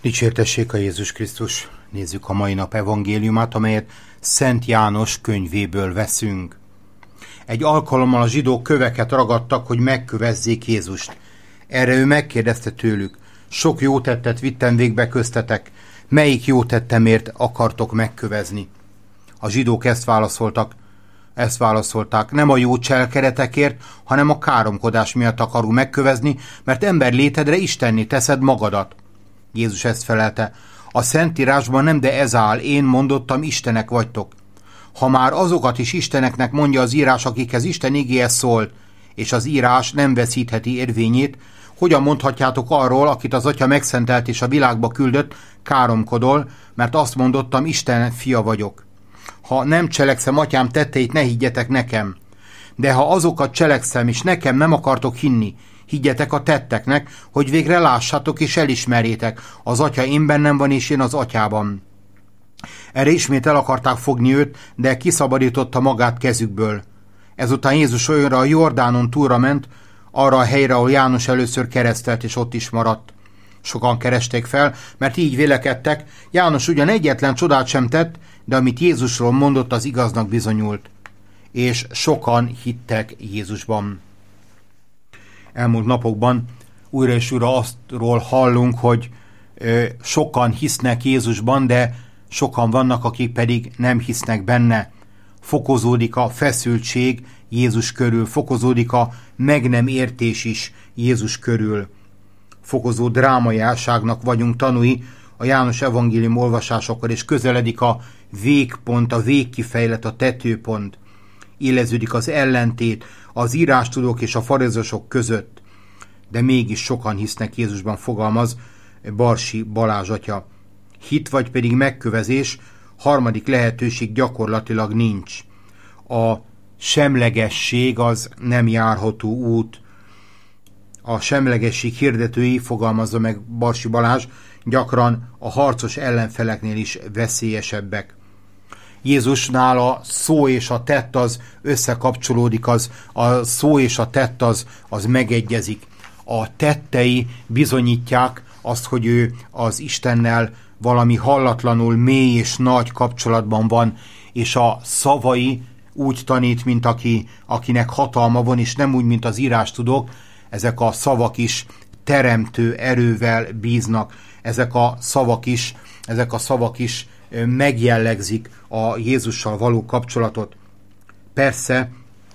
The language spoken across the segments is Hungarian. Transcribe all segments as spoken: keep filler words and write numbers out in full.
Dicsértessék a Jézus Krisztus! Nézzük a mai nap evangéliumát, amelyet Szent János könyvéből veszünk. Egy alkalommal a zsidók köveket ragadtak, hogy megkövezzék Jézust. Erre ő megkérdezte tőlük: sok jó tettet vittem végbe köztetek, melyik jó tettemért akartok megkövezni? A zsidók ezt válaszoltak, ezt válaszolták: nem a jó cselekedetekért, hanem a káromkodás miatt akarunk megkövezni, mert ember létedre istenné teszed magadat. Jézus ezt felelte: a Szentírásban nem, de ez áll, én mondottam, istenek vagytok. Ha már azokat is isteneknek mondja az írás, akikhez Isten igéje szólt, és az írás nem veszítheti érvényét, hogyan mondhatjátok arról, akit az Atya megszentelt és a világba küldött, káromkodol, mert azt mondottam, Isten fia vagyok. Ha nem cselekszem Atyám tetteit, ne higgyetek nekem. De ha azokat cselekszem, és nekem nem akartok hinni, higgyetek a tetteknek, hogy végre lássátok és elismerjétek, az Atya én bennem van, és én az Atyában. Erre ismét el akarták fogni őt, de kiszabadította magát kezükből. Ezután Jézus olyanra a Jordánon túlra ment, arra a helyre, ahol János először keresztelt, és ott is maradt. Sokan keresték fel, mert így vélekedtek, János ugyan egyetlen csodát sem tett, de amit Jézusról mondott, az igaznak bizonyult. És sokan hittek Jézusban. Elmúlt napokban újra és újra aztról hallunk, hogy ö, sokan hisznek Jézusban, de sokan vannak, akik pedig nem hisznek benne. Fokozódik a feszültség Jézus körül, fokozódik a meg nem értés is Jézus körül. Fokozó drámaiságnak vagyunk tanúi a János evangélium olvasásakor, és közeledik a végpont, a végkifejlet, a tetőpont. Éleződik az ellentét az írástudók és a farizusok között, de mégis sokan hisznek Jézusban, fogalmaz Barsi Balázs atya. Hit vagy pedig megkövezés, harmadik lehetőség gyakorlatilag nincs. A semlegesség az nem járható út. A semlegesség hirdetői, fogalmazza meg Barsi Balázs, gyakran a harcos ellenfeleknél is veszélyesebbek. Jézusnál a szó és a tett az összekapcsolódik, az, a szó és a tett az, az megegyezik. A tettei bizonyítják azt, hogy ő az Istennel valami hallatlanul mély és nagy kapcsolatban van, és a szavai úgy tanít, mint aki, akinek hatalma van, és nem úgy, mint az írástudók. Ezek a szavak is teremtő erővel bíznak. Ezek a szavak is, ezek a szavak is megjellegzik a Jézussal való kapcsolatot. Persze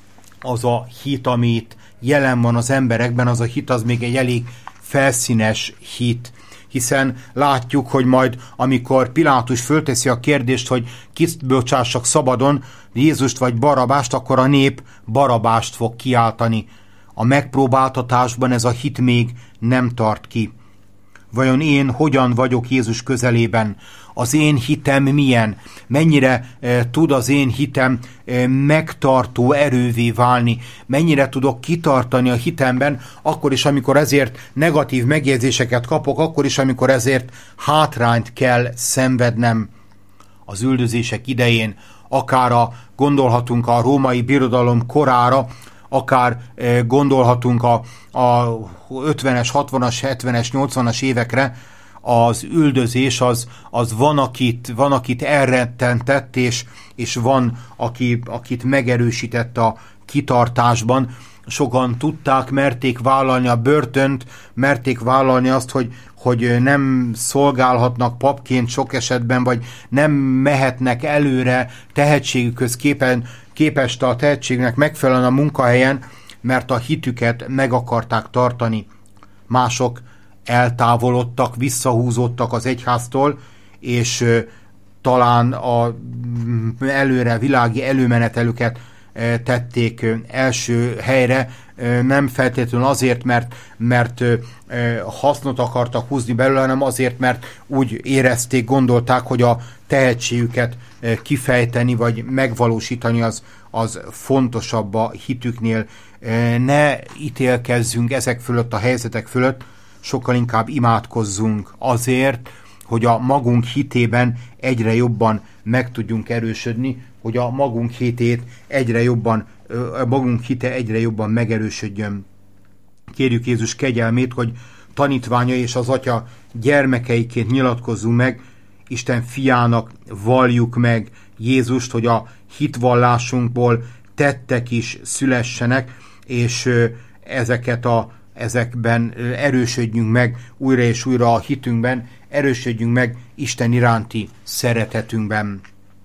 az a hit, amit jelen van az emberekben, az a hit az még egy elég felszínes hit, hiszen látjuk, hogy majd amikor Pilátus fölteszi a kérdést, hogy kit bocsássak szabadon, Jézust vagy Barabást, akkor a nép Barabást fog kiáltani. A megpróbáltatásban ez a hit még nem tart ki. Vajon én hogyan vagyok Jézus közelében? Az én hitem milyen? Mennyire e, tud az én hitem e, megtartó erővé válni? Mennyire tudok kitartani a hitemben, akkor is, amikor ezért negatív megjegyzéseket kapok, akkor is, amikor ezért hátrányt kell szenvednem? Az üldözések idején, akár a, gondolhatunk a római birodalom korára, akár e, gondolhatunk a, a ötvenes, hatvanas, hetvenes, nyolcvanas évekre, az üldözés az, az van, akit, van, akit elrettentett, és, és van, aki, akit megerősített a kitartásban. Sokan tudták, merték vállalni a börtönt, merték vállalni azt, hogy, hogy nem szolgálhatnak papként sok esetben, vagy nem mehetnek előre tehetségükhöz képen, képest a tehetségnek megfelelően a munkahelyen, mert a hitüket meg akarták tartani. Mások eltávolodtak, visszahúzódtak az egyháztól, és ö, talán a előre világi előmenetelüket ö, tették ö, első helyre, ö, nem feltétlenül azért, mert, mert ö, hasznot akartak húzni belőle, hanem azért, mert úgy érezték, gondolták, hogy a tehetségüket ö, kifejteni, vagy megvalósítani az, az fontosabb a hitüknél. Ö, ne ítélkezzünk ezek fölött, a helyzetek fölött, sokkal inkább imádkozzunk azért, hogy a magunk hitében egyre jobban meg tudjunk erősödni, hogy a magunk hitét egyre jobban, a magunk hite egyre jobban megerősödjön. Kérjük Jézus kegyelmét, hogy tanítványa és az Atya gyermekeiként nyilatkozzunk meg, Isten fiának valljuk meg Jézust, hogy a hitvallásunkból tettek is szülessenek, és ezeket a, ezekben erősödjünk meg újra és újra a hitünkben, erősödjünk meg Isten iránti szeretetünkben.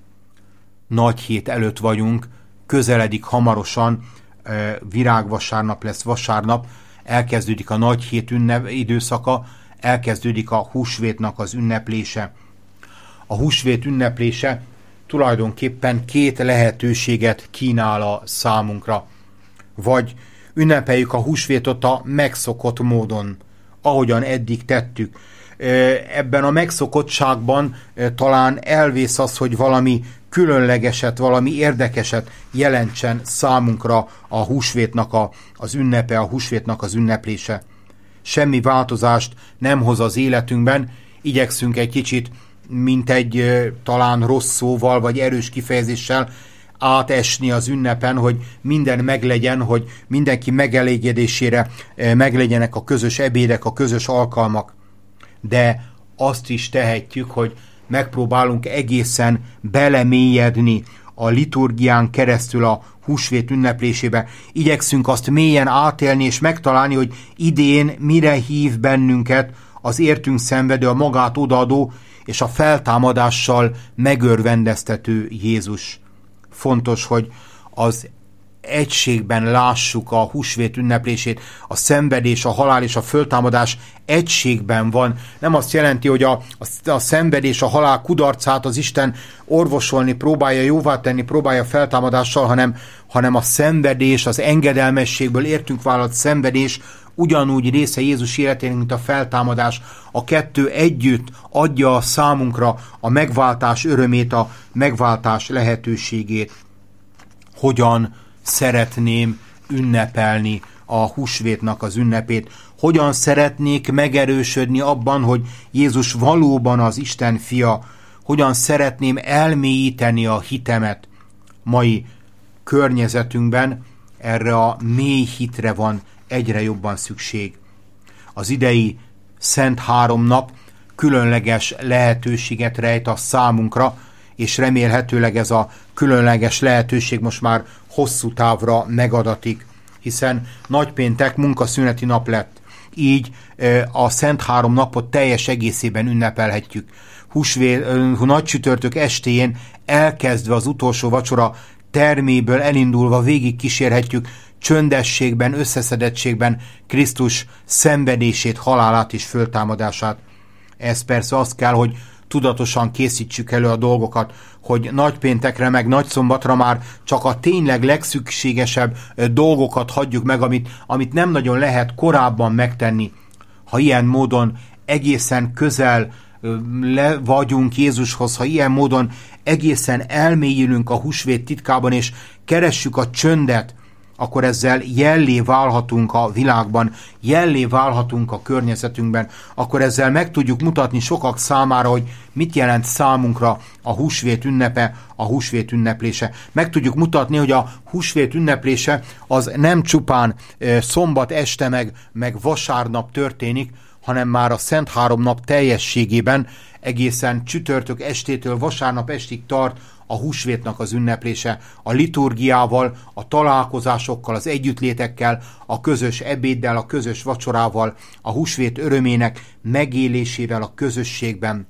Nagy hét előtt vagyunk, közeledik hamarosan, virágvasárnap lesz vasárnap, elkezdődik a nagy hét ünnep időszaka, elkezdődik a húsvétnak az ünneplése. A húsvét ünneplése tulajdonképpen két lehetőséget kínál a számunkra. Vagy ünnepeljük a húsvétot a megszokott módon, ahogyan eddig tettük. Ebben a megszokottságban talán elvész az, hogy valami különlegeset, valami érdekeset jelentsen számunkra a húsvétnak a, az ünnepe, a húsvétnak az ünneplése. Semmi változást nem hoz az életünkben, igyekszünk egy kicsit, mint egy talán rossz szóval, vagy erős kifejezéssel átesni az ünnepen, hogy minden meglegyen, hogy mindenki megelégedésére meglegyenek a közös ebédek, a közös alkalmak. De azt is tehetjük, hogy megpróbálunk egészen belemélyedni a liturgián keresztül a húsvét ünneplésébe. Igyekszünk azt mélyen átélni és megtalálni, hogy idén mire hív bennünket az értünk szenvedő, a magát odaadó és a feltámadással megörvendeztető Jézus. Fontos, hogy az egységben lássuk a húsvét ünneplését, a szenvedés, a halál és a föltámadás egységben van. Nem azt jelenti, hogy a, a, a szenvedés, a halál kudarcát az Isten orvosolni próbálja, jóvá tenni, próbálja feltámadással, hanem, hanem a szenvedés, az engedelmességből értünk vállalt szenvedés ugyanúgy része Jézus életének, mint a feltámadás. A kettő együtt adja számunkra a megváltás örömét, a megváltás lehetőségét. Hogyan szeretném ünnepelni a húsvétnak az ünnepét? Hogyan szeretnék megerősödni abban, hogy Jézus valóban az Isten fia? Hogyan szeretném elmélyíteni a hitemet? Mai környezetünkben erre a mély hitre van egyre jobban szükség. Az idei Szent Háromnap különleges lehetőséget rejt a számunkra, és remélhetőleg ez a különleges lehetőség most már hosszú távra megadatik, hiszen nagypéntek munkaszüneti nap lett. Így a Szent Három napot teljes egészében ünnepelhetjük. Húsvét, nagy csütörtök estéjén elkezdve az utolsó vacsora terméből elindulva végig kísérhetjük csöndességben, összeszedettségben Krisztus szenvedését, halálát és föltámadását. Ez persze az kell, hogy tudatosan készítsük elő a dolgokat, hogy nagypéntekre meg nagyszombatra már csak a tényleg legszükségesebb dolgokat hagyjuk meg, amit, amit nem nagyon lehet korábban megtenni. Ha ilyen módon egészen közel le vagyunk Jézushoz, ha ilyen módon egészen elmélyülünk a húsvét titkában, és keressük a csöndet, akkor ezzel jellé válhatunk a világban, jellé válhatunk a környezetünkben, akkor ezzel meg tudjuk mutatni sokak számára, hogy mit jelent számunkra a húsvét ünnepe, a húsvét ünneplése. Meg tudjuk mutatni, hogy a húsvét ünneplése az nem csupán e, szombat este meg, meg vasárnap történik, hanem már a Szent Három nap teljességében egészen csütörtök estétől vasárnap estig tart a húsvétnak az ünneplése, a liturgiával, a találkozásokkal, az együttlétekkel, a közös ebéddel, a közös vacsorával, a húsvét örömének megélésével a közösségben.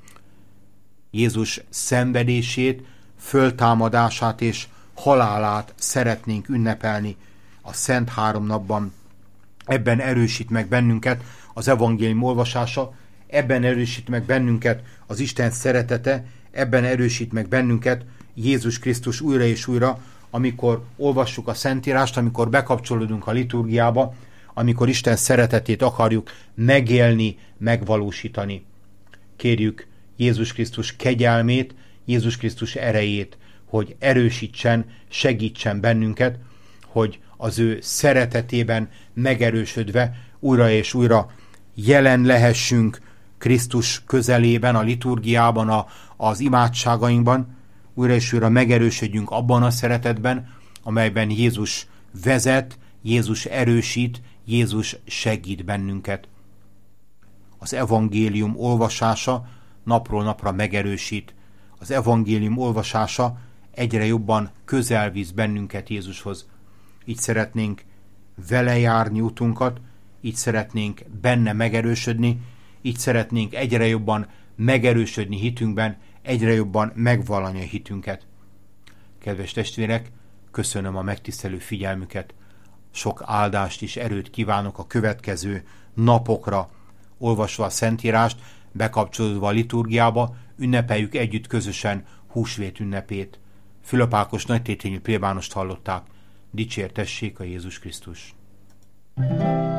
Jézus szenvedését, föltámadását és halálát szeretnénk ünnepelni a Szent Három napban. Ebben erősít meg bennünket az evangélium olvasása, ebben erősít meg bennünket az Isten szeretete, ebben erősít meg bennünket Jézus Krisztus újra és újra, amikor olvassuk a Szentírást, amikor bekapcsolódunk a liturgiába, amikor Isten szeretetét akarjuk megélni, megvalósítani. Kérjük Jézus Krisztus kegyelmét, Jézus Krisztus erejét, hogy erősítsen, segítsen bennünket, hogy az ő szeretetében megerősödve újra és újra jelen lehessünk Krisztus közelében, a liturgiában, a, az imádságainkban, újra és újra megerősödjünk abban a szeretetben, amelyben Jézus vezet, Jézus erősít, Jézus segít bennünket. Az evangélium olvasása napról napra megerősít. Az evangélium olvasása egyre jobban közel visz bennünket Jézushoz. Így szeretnénk vele járni utunkat, így szeretnénk benne megerősödni, így szeretnénk egyre jobban megerősödni hitünkben, egyre jobban megvallani a hitünket. Kedves testvérek, köszönöm a megtisztelő figyelmüket, sok áldást és erőt kívánok a következő napokra, olvasva a Szentírást, bekapcsolódva a liturgiába, ünnepeljük együtt közösen húsvét ünnepét. Fülöp Ákos nagytétényű plébánost hallották, dicsértessék a Jézus Krisztus.